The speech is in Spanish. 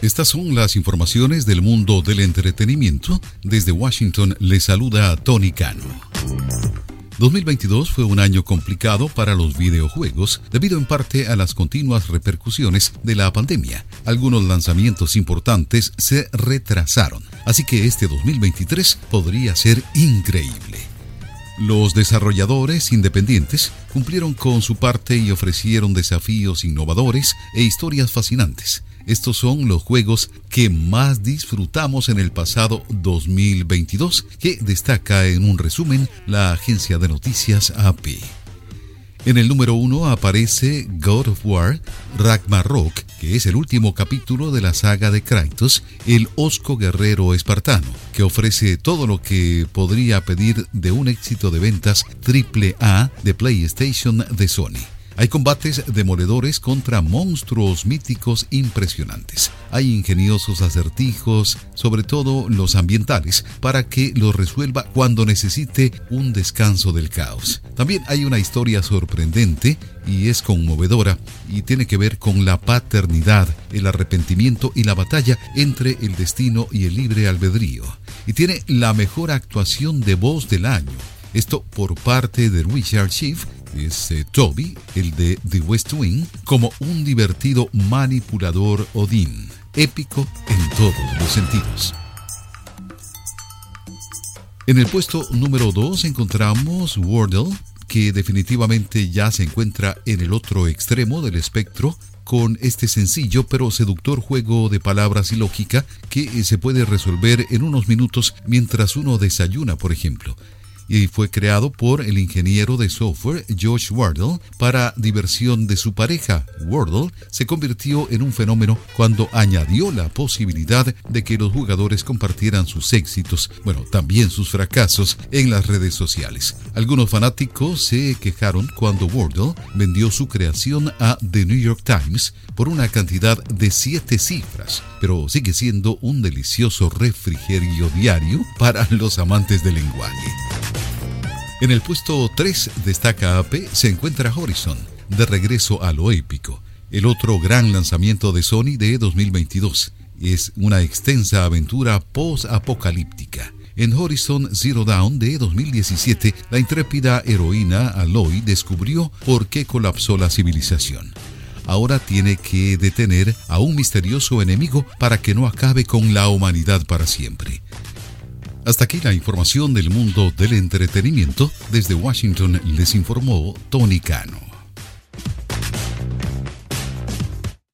Estas son las informaciones del mundo del entretenimiento. Desde Washington les saluda Tony Cano. 2022 fue un año complicado para los videojuegos debido en parte a las continuas repercusiones de la pandemia. Algunos lanzamientos importantes se retrasaron, así que este 2023 podría ser increíble. Los desarrolladores independientes cumplieron con su parte y ofrecieron desafíos innovadores e historias fascinantes. Estos son los juegos que más disfrutamos en el pasado 2022, que destaca en un resumen la agencia de noticias AP. En el número 1 aparece God of War Ragnarok, que es el último capítulo de la saga de Kratos, el hosco guerrero espartano, que ofrece todo lo que podría pedir de un éxito de ventas AAA de PlayStation de Sony. Hay combates demoledores contra monstruos míticos impresionantes. Hay ingeniosos acertijos, sobre todo los ambientales, para que los resuelva cuando necesite un descanso del caos. También hay una historia sorprendente y es conmovedora y tiene que ver con la paternidad, el arrepentimiento y la batalla entre el destino y el libre albedrío. Y tiene la mejor actuación de voz del año. Esto por parte de Richard Schiff, es Toby, el de The West Wing, como un divertido manipulador Odín, épico en todos los sentidos. En el puesto número 2 encontramos Wordle, que definitivamente ya se encuentra en el otro extremo del espectro, con este sencillo pero seductor juego de palabras y lógica que se puede resolver en unos minutos mientras uno desayuna, por ejemplo. Y fue creado por el ingeniero de software Josh Wardle para diversión de su pareja. Wordle se convirtió en un fenómeno cuando añadió la posibilidad de que los jugadores compartieran sus éxitos, también sus fracasos, en las redes sociales. Algunos fanáticos se quejaron cuando Wordle vendió su creación a The New York Times por una cantidad de 7 cifras, pero sigue siendo un delicioso refrigerio diario para los amantes del lenguaje. En el puesto 3 destaca AP, se encuentra Horizon, de regreso a lo épico, el otro gran lanzamiento de Sony de 2022. Es una extensa aventura post-apocalíptica. En Horizon Zero Dawn de 2017, la intrépida heroína Aloy descubrió por qué colapsó la civilización. Ahora tiene que detener a un misterioso enemigo para que no acabe con la humanidad para siempre. Hasta aquí la información del mundo del entretenimiento. Desde Washington les informó Tony Cano.